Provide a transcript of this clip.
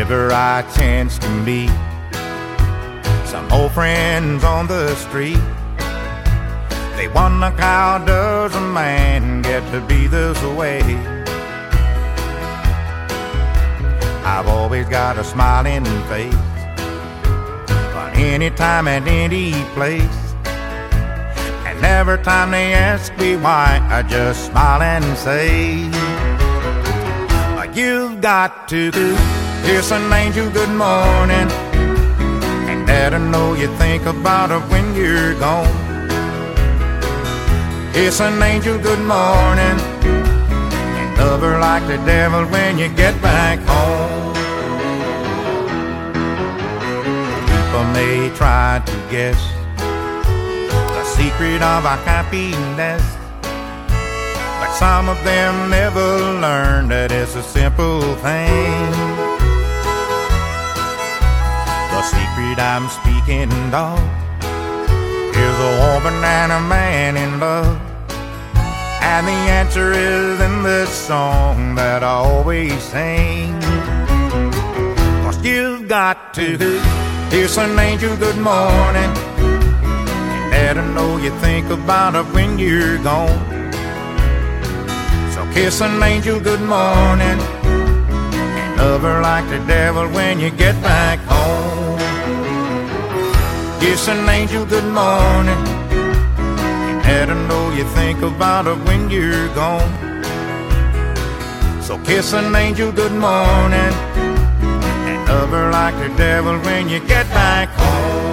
Whenever I chance to meet some old friends on the street, they wonder how does a man get to be this way. I've always got a smiling face, but anytime and any place, and every time they ask me why, I just smile and say, you've got to kiss an angel good morning and let her know you think about her when you're gone. Kiss an angel good morning and love her like the devil when you get back home. People may try to guess the secret of our happiness, but some of them never learn that it's a simple thing. The secret I'm speaking of is a woman and a man in love, and the answer is in this song that I always sing. 'Cause you've got to kiss an angel good morning and let her know you think about her when you're gone. So kiss an angel good morning and love her like the devil when you get back home. Kiss an angel good morning and let her know you think about her when you're gone. So kiss an angel good morning and love her like the devil when you get back home.